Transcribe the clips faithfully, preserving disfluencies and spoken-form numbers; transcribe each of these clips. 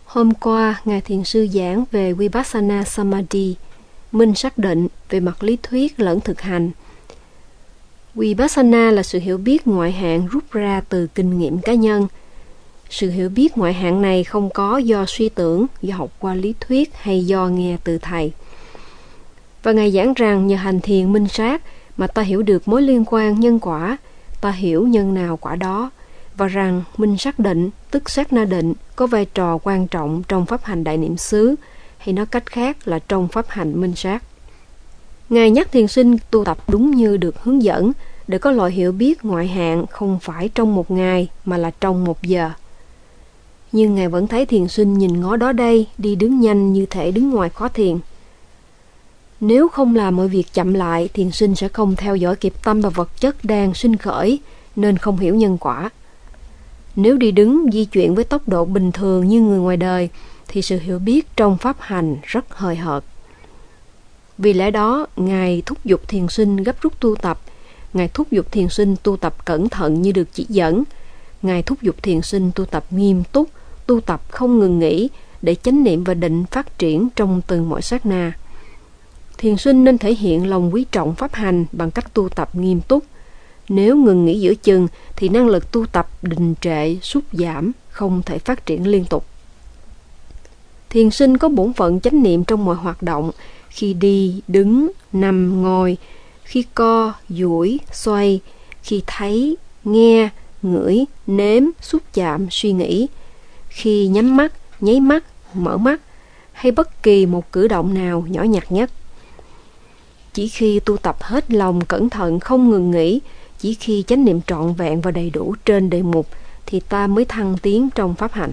Hôm qua, Ngài Thiền sư giảng về Vipassana Samadhi, minh xác định về mặt lý thuyết lẫn thực hành. Vipassana là sự hiểu biết ngoại hạng rút ra từ kinh nghiệm cá nhân. Sự hiểu biết ngoại hạng này không có do suy tưởng, do học qua lý thuyết hay do nghe từ thầy. Và Ngài giảng rằng nhờ hành thiền minh sát mà ta hiểu được mối liên quan nhân quả, ta hiểu nhân nào quả đó, và rằng minh xác định, tức sát na định, có vai trò quan trọng trong pháp hành đại niệm xứ, hay nói cách khác là trong pháp hành minh sát. Ngài nhắc thiền sinh tu tập đúng như được hướng dẫn, để có loại hiểu biết ngoại hạng không phải trong một ngày mà là trong một giờ. Nhưng Ngài vẫn thấy thiền sinh nhìn ngó đó đây, đi đứng nhanh như thể đứng ngoài khóa thiền. Nếu không làm mọi việc chậm lại, thiền sinh sẽ không theo dõi kịp tâm và vật chất đang sinh khởi, nên không hiểu nhân quả. Nếu đi đứng di chuyển với tốc độ bình thường như người ngoài đời, thì sự hiểu biết trong pháp hành rất hời hợt. Vì lẽ đó, Ngài thúc giục thiền sinh gấp rút tu tập. Ngài thúc giục thiền sinh tu tập cẩn thận như được chỉ dẫn. Ngài thúc giục thiền sinh tu tập nghiêm túc, tu tập không ngừng nghỉ, để chánh niệm và định phát triển trong từng mọi sát na. Thiền sinh nên thể hiện lòng quý trọng pháp hành bằng cách tu tập nghiêm túc. Nếu ngừng nghỉ giữa chừng thì năng lực tu tập đình trệ, sút giảm, không thể phát triển liên tục. Thiền sinh có bổn phận chánh niệm trong mọi hoạt động, khi đi, đứng, nằm, ngồi, khi co, duỗi, xoay, khi thấy, nghe, ngửi, nếm, xúc chạm, suy nghĩ, khi nhắm mắt, nháy mắt, mở mắt, hay bất kỳ một cử động nào nhỏ nhặt nhất. Chỉ khi tu tập hết lòng cẩn thận không ngừng nghỉ, chỉ khi chánh niệm trọn vẹn và đầy đủ trên đề mục, thì ta mới thăng tiến trong pháp hành.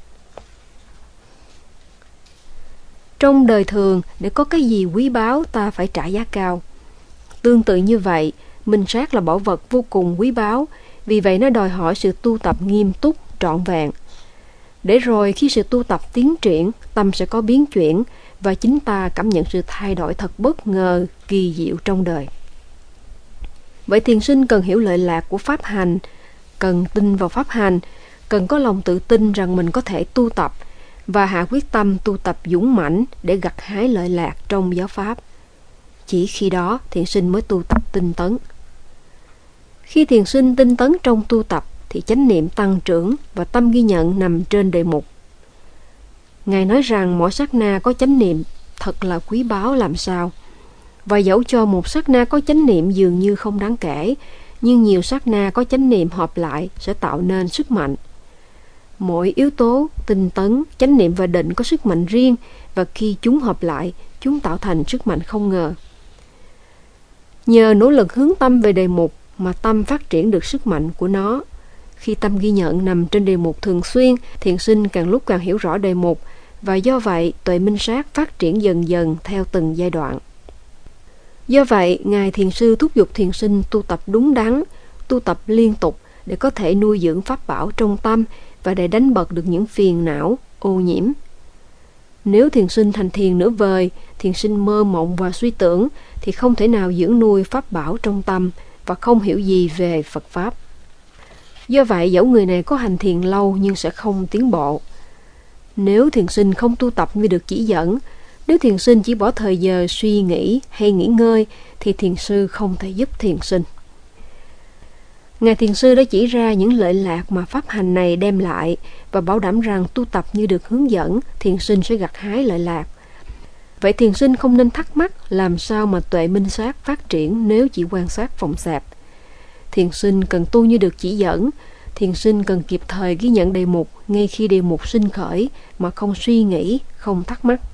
Trong đời thường, để có cái gì quý báu ta phải trả giá cao. Tương tự như vậy, minh sát là bảo vật vô cùng quý báu, vì vậy nó đòi hỏi sự tu tập nghiêm túc, trọn vẹn. Để rồi khi sự tu tập tiến triển, tâm sẽ có biến chuyển, và chính ta cảm nhận sự thay đổi thật bất ngờ, kỳ diệu trong đời. Vậy thiền sinh cần hiểu lợi lạc của pháp hành, cần tin vào pháp hành, cần có lòng tự tin rằng mình có thể tu tập, và hạ quyết tâm tu tập dũng mãnh để gặt hái lợi lạc trong giáo pháp. Chỉ khi đó thiền sinh mới tu tập tinh tấn. Khi thiền sinh tinh tấn trong tu tập thì chánh niệm tăng trưởng và tâm ghi nhận nằm trên đề mục. Ngài nói rằng mỗi sát na có chánh niệm thật là quý báu làm sao. Và dẫu cho một sát na có chánh niệm dường như không đáng kể, nhưng nhiều sát na có chánh niệm hợp lại sẽ tạo nên sức mạnh. Mỗi yếu tố, tinh tấn, chánh niệm và định có sức mạnh riêng, và khi chúng hợp lại, chúng tạo thành sức mạnh không ngờ. Nhờ nỗ lực hướng tâm về đề mục mà tâm phát triển được sức mạnh của nó. Khi tâm ghi nhận nằm trên đề mục thường xuyên, thiền sinh càng lúc càng hiểu rõ đề mục, và do vậy tuệ minh sát phát triển dần dần theo từng giai đoạn. Do vậy, Ngài Thiền sư thúc giục thiền sinh tu tập đúng đắn, tu tập liên tục để có thể nuôi dưỡng pháp bảo trong tâm và để đánh bật được những phiền não, ô nhiễm. Nếu thiền sinh thành thiền nửa vời, thiền sinh mơ mộng và suy tưởng, thì không thể nào dưỡng nuôi pháp bảo trong tâm và không hiểu gì về Phật Pháp. Do vậy, dẫu người này có hành thiền lâu nhưng sẽ không tiến bộ. Nếu thiền sinh không tu tập như được chỉ dẫn, nếu thiền sinh chỉ bỏ thời giờ suy nghĩ hay nghỉ ngơi, thì thiền sư không thể giúp thiền sinh. Ngài Thiền sư đã chỉ ra những lợi lạc mà pháp hành này đem lại và bảo đảm rằng tu tập như được hướng dẫn, thiền sinh sẽ gặt hái lợi lạc. Vậy thiền sinh không nên thắc mắc làm sao mà tuệ minh sát phát triển nếu chỉ quan sát phỏng xẹp. Thiền sinh cần tu như được chỉ dẫn, thiền sinh cần kịp thời ghi nhận đề mục ngay khi đề mục sinh khởi mà không suy nghĩ, không thắc mắc.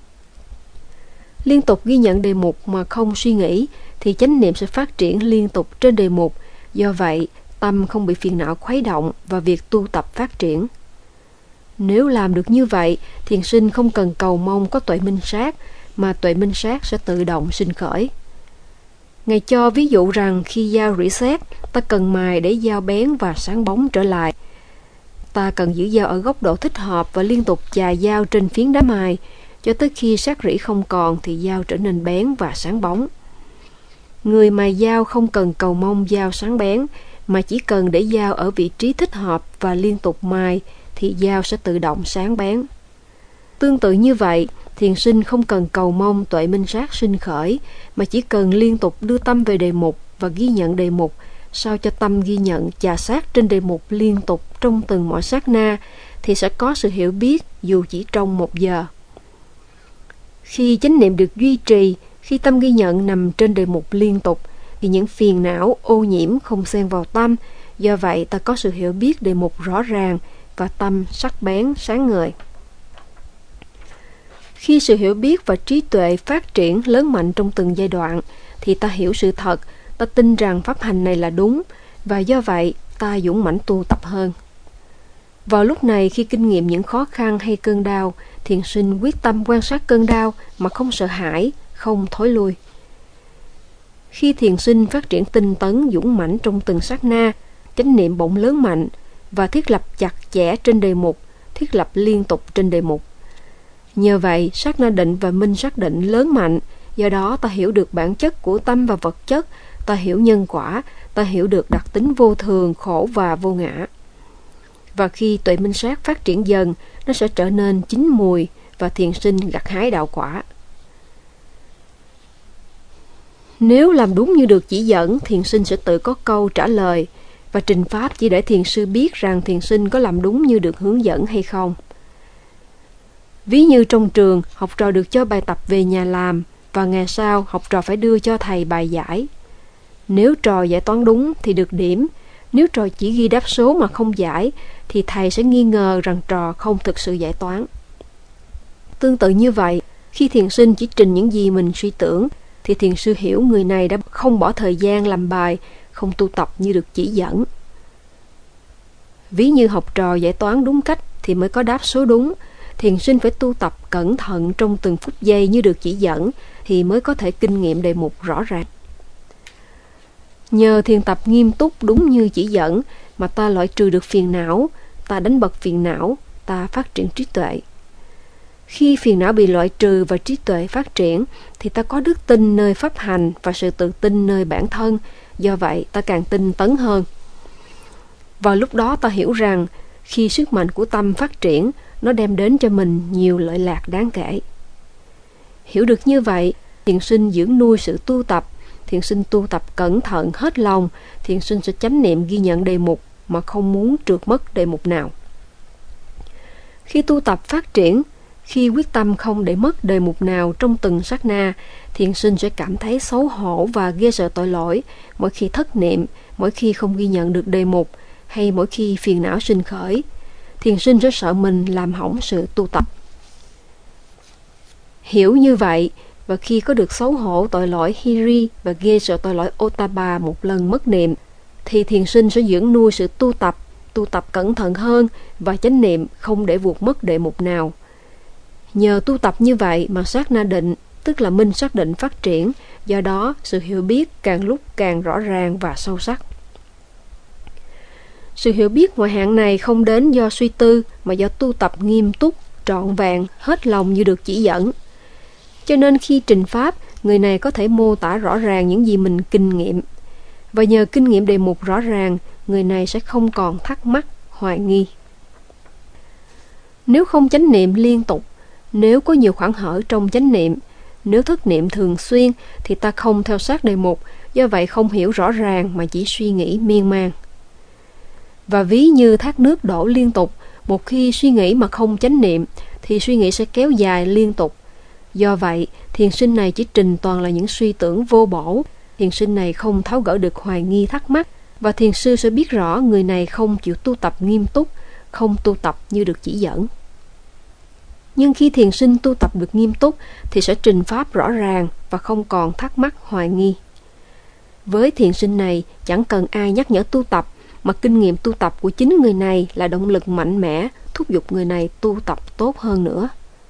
Liên tục ghi nhận đề mục mà không suy nghĩ thì chánh niệm sẽ phát triển liên tục trên đề mục. Do vậy, tâm không bị phiền não khuấy động và việc tu tập phát triển. Nếu làm được như vậy, thiền sinh không cần cầu mong có tuệ minh sát, mà tuệ minh sát sẽ tự động sinh khởi. Ngài cho ví dụ rằng khi dao rỉ sét, ta cần mài để dao bén và sáng bóng trở lại. Ta cần giữ dao ở góc độ thích hợp và liên tục chà dao trên phiến đá mài, cho tới khi sét rỉ không còn thì dao trở nên bén và sáng bóng. Người mài dao không cần cầu mong dao sáng bén, mà chỉ cần để dao ở vị trí thích hợp và liên tục mài thì dao sẽ tự động sáng bén. Tương tự như vậy, thiền sinh không cần cầu mong tuệ minh sát sinh khởi, mà chỉ cần liên tục đưa tâm về đề mục và ghi nhận đề mục, sao cho tâm ghi nhận chà sát trên đề mục liên tục trong từng mỗi sát na, thì sẽ có sự hiểu biết dù chỉ trong một giờ. Khi chánh niệm được duy trì, khi tâm ghi nhận nằm trên đề mục liên tục, thì những phiền não, ô nhiễm không xen vào tâm. Do vậy, ta có sự hiểu biết đề mục rõ ràng và tâm sắc bén, sáng ngời. Khi sự hiểu biết và trí tuệ phát triển lớn mạnh trong từng giai đoạn, thì ta hiểu sự thật, ta tin rằng pháp hành này là đúng, và do vậy ta dũng mãnh tu tập hơn. Vào lúc này, khi kinh nghiệm những khó khăn hay cơn đau, thiền sinh quyết tâm quan sát cơn đau mà không sợ hãi, không thối lui. Khi thiền sinh phát triển tinh tấn dũng mãnh trong từng sát na, chánh niệm bỗng lớn mạnh và thiết lập chặt chẽ trên đề mục, thiết lập liên tục trên đề mục. Nhờ vậy, sát na định và minh sát định lớn mạnh, do đó ta hiểu được bản chất của tâm và vật chất, ta hiểu nhân quả, ta hiểu được đặc tính vô thường, khổ và vô ngã. Và khi tuệ minh sát phát triển dần, nó sẽ trở nên chín mùi và thiền sinh gặt hái đạo quả. Nếu làm đúng như được chỉ dẫn, thiền sinh sẽ tự có câu trả lời, và trình pháp chỉ để thiền sư biết rằng thiền sinh có làm đúng như được hướng dẫn hay không. Ví như trong trường, học trò được cho bài tập về nhà làm, và ngày sau học trò phải đưa cho thầy bài giải. Nếu trò giải toán đúng thì được điểm, nếu trò chỉ ghi đáp số mà không giải, thì thầy sẽ nghi ngờ rằng trò không thực sự giải toán. Tương tự như vậy, khi thiền sinh chỉ trình những gì mình suy tưởng, thì thiền sư hiểu người này đã không bỏ thời gian làm bài, không tu tập như được chỉ dẫn. Ví như học trò giải toán đúng cách thì mới có đáp số đúng, thiền sinh phải tu tập cẩn thận trong từng phút giây như được chỉ dẫn thì mới có thể kinh nghiệm đề mục rõ ràng. Nhờ thiền tập nghiêm túc đúng như chỉ dẫn mà ta loại trừ được phiền não, ta đánh bật phiền não, ta phát triển trí tuệ. Khi phiền não bị loại trừ và trí tuệ phát triển, thì ta có đức tin nơi pháp hành và sự tự tin nơi bản thân, do vậy ta càng tinh tấn hơn. Vào lúc đó ta hiểu rằng, khi sức mạnh của tâm phát triển, nó đem đến cho mình nhiều lợi lạc đáng kể. Hiểu được như vậy, thiền sinh dưỡng nuôi sự tu tập, thiền sinh tu tập cẩn thận hết lòng, thiền sinh sẽ chánh niệm ghi nhận đề mục mà không muốn trượt mất đề mục nào. Khi tu tập phát triển, khi quyết tâm không để mất đề mục nào trong từng sát na, thiền sinh sẽ cảm thấy xấu hổ và ghê sợ tội lỗi mỗi khi thất niệm, mỗi khi không ghi nhận được đề mục, hay mỗi khi phiền não sinh khởi. Thiền sinh sẽ sợ mình làm hỏng sự tu tập. Hiểu như vậy, và khi có được xấu hổ tội lỗi hiri và ghê sợ tội lỗi ottappa một lần mất niệm, thì thiền sinh sẽ dưỡng nuôi sự tu tập, tu tập cẩn thận hơn và chánh niệm không để vụt mất đệ mục nào. Nhờ tu tập như vậy mà sát na định, tức là minh sát định phát triển, do đó sự hiểu biết càng lúc càng rõ ràng và sâu sắc. Sự hiểu biết ngoại hạng này không đến do suy tư mà do tu tập nghiêm túc, trọn vẹn, hết lòng như được chỉ dẫn. Cho nên khi trình pháp, người này có thể mô tả rõ ràng những gì mình kinh nghiệm. Và nhờ kinh nghiệm đề mục rõ ràng, người này sẽ không còn thắc mắc, hoài nghi. Nếu không chánh niệm liên tục, nếu có nhiều khoảng hở trong chánh niệm, nếu thất niệm thường xuyên, thì ta không theo sát đề mục, do vậy không hiểu rõ ràng mà chỉ suy nghĩ miên man. Và ví như thác nước đổ liên tục, một khi suy nghĩ mà không chánh niệm, thì suy nghĩ sẽ kéo dài liên tục. Do vậy, thiền sinh này chỉ trình toàn là những suy tưởng vô bổ, thiền sinh này không tháo gỡ được hoài nghi thắc mắc, và thiền sư sẽ biết rõ người này không chịu tu tập nghiêm túc, không tu tập như được chỉ dẫn. Nhưng khi thiền sinh tu tập được nghiêm túc thì sẽ trình pháp rõ ràng và không còn thắc mắc hoài nghi. Với thiền sinh này chẳng cần ai nhắc nhở tu tập, mà kinh nghiệm tu tập của chính người này là động lực mạnh mẽ thúc giục người này tu tập tốt hơn nữa.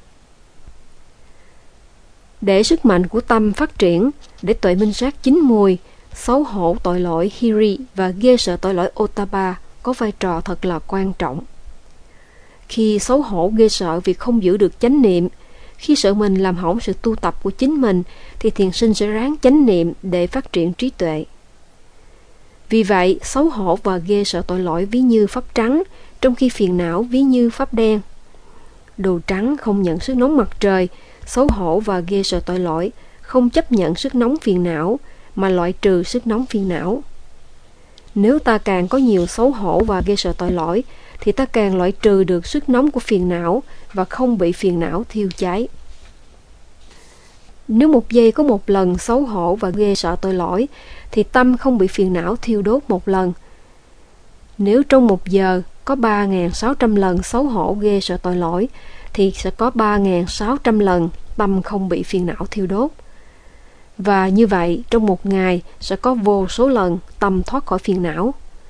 Để sức mạnh của tâm phát triển, để tuệ minh sát chín mùi, xấu hổ tội lỗi hiri và ghê sợ tội lỗi ottappa có vai trò thật là quan trọng. Khi xấu hổ ghê sợ vì không giữ được chánh niệm, khi sợ mình làm hỏng sự tu tập của chính mình, thì thiền sinh sẽ ráng chánh niệm để phát triển trí tuệ. Vì vậy, xấu hổ và ghê sợ tội lỗi ví như pháp trắng, trong khi phiền não ví như pháp đen. Đồ trắng không nhận sức nóng mặt trời, xấu hổ và ghê sợ tội lỗi, không chấp nhận sức nóng phiền não, mà loại trừ sức nóng phiền não. Nếu ta càng có nhiều xấu hổ và ghê sợ tội lỗi, thì ta càng loại trừ được sức nóng của phiền não và không bị phiền não thiêu cháy. Nếu một giây có một lần xấu hổ và ghê sợ tội lỗi, thì tâm không bị phiền não thiêu đốt một lần. Nếu trong một giờ có ba nghìn sáu trăm lần xấu hổ ghê sợ tội lỗi, thì sẽ có ba nghìn sáu trăm lần tâm không bị phiền não thiêu đốt. Và như vậy, trong một ngày sẽ có vô số lần tâm thoát khỏi phiền não.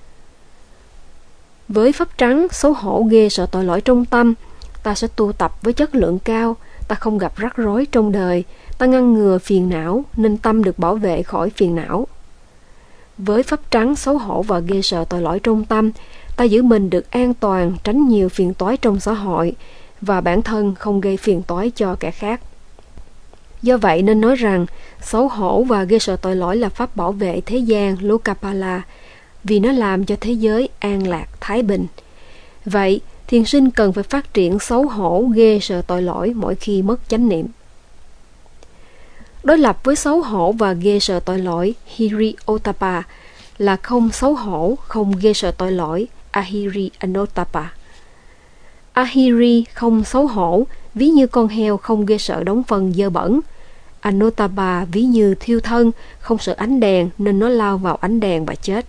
Với pháp trắng xấu hổ ghê sợ tội lỗi trong tâm, ta sẽ tu tập với chất lượng cao, ta không gặp rắc rối trong đời, ta ngăn ngừa phiền não nên tâm được bảo vệ khỏi phiền não. Với pháp trắng xấu hổ và ghê sợ tội lỗi trong tâm, ta giữ mình được an toàn, tránh nhiều phiền toái trong xã hội và bản thân không gây phiền toái cho kẻ khác. Do vậy nên nói rằng xấu hổ và ghê sợ tội lỗi là pháp bảo vệ thế gian Lokapala, vì nó làm cho thế giới an lạc, thái bình. Vậy, thiền sinh cần phải phát triển xấu hổ, ghê sợ tội lỗi mỗi khi mất chánh niệm. Đối lập với xấu hổ và ghê sợ tội lỗi Hiri Ottappa là không xấu hổ, không ghê sợ tội lỗi Ahiri Anottappa. Ahiri không xấu hổ, ví như con heo không ghê sợ đống phân dơ bẩn. Anottappa ví như thiêu thân, không sợ ánh đèn nên nó lao vào ánh đèn và chết.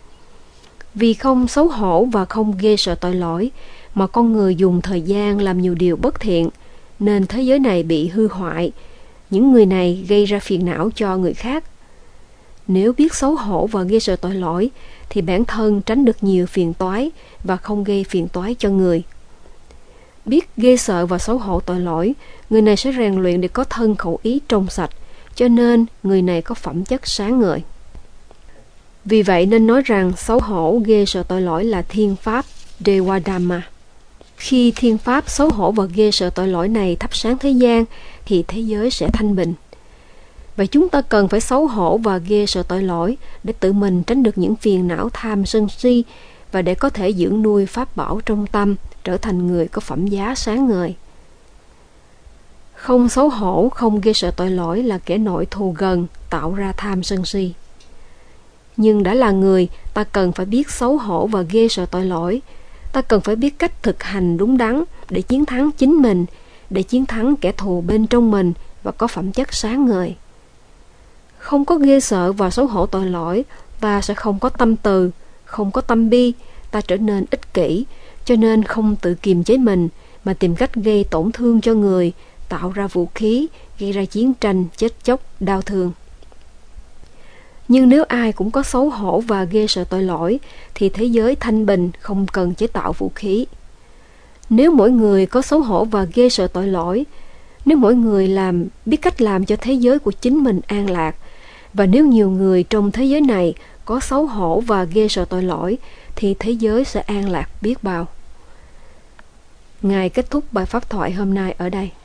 Vì không xấu hổ và không ghê sợ tội lỗi mà con người dùng thời gian làm nhiều điều bất thiện, nên thế giới này bị hư hoại. Những người này gây ra phiền não cho người khác. Nếu biết xấu hổ và ghê sợ tội lỗi, thì bản thân tránh được nhiều phiền toái và không gây phiền toái cho người. Biết ghê sợ và xấu hổ tội lỗi, người này sẽ rèn luyện để có thân khẩu ý trong sạch, cho nên người này có phẩm chất sáng ngời. Vì vậy nên nói rằng xấu hổ ghê sợ tội lỗi là thiên pháp Dewadhamma. Khi thiên pháp xấu hổ và ghê sợ tội lỗi này thắp sáng thế gian, thì thế giới sẽ thanh bình. Và chúng ta cần phải xấu hổ và ghê sợ tội lỗi để tự mình tránh được những phiền não tham sân si và để có thể dưỡng nuôi pháp bảo trong tâm, trở thành người có phẩm giá sáng ngời. Không xấu hổ, không ghê sợ tội lỗi là kẻ nội thù gần, tạo ra tham sân si. Nhưng đã là người, ta cần phải biết xấu hổ và ghê sợ tội lỗi. Ta cần phải biết cách thực hành đúng đắn để chiến thắng chính mình, để chiến thắng kẻ thù bên trong mình và có phẩm chất sáng ngời. Không có ghê sợ và xấu hổ tội lỗi, ta sẽ không có tâm từ, không có tâm bi, ta trở nên ích kỷ, cho nên không tự kiềm chế mình mà tìm cách gây tổn thương cho người, tạo ra vũ khí, gây ra chiến tranh, chết chóc, đau thương. Nhưng nếu ai cũng có xấu hổ và ghê sợ tội lỗi, thì thế giới thanh bình, không cần chế tạo vũ khí. Nếu mỗi người có xấu hổ và ghê sợ tội lỗi, nếu mỗi người làm biết cách làm cho thế giới của chính mình an lạc, và nếu nhiều người trong thế giới này có xấu hổ và ghê sợ tội lỗi, thì thế giới sẽ an lạc biết bao. Ngài kết thúc bài pháp thoại hôm nay ở đây.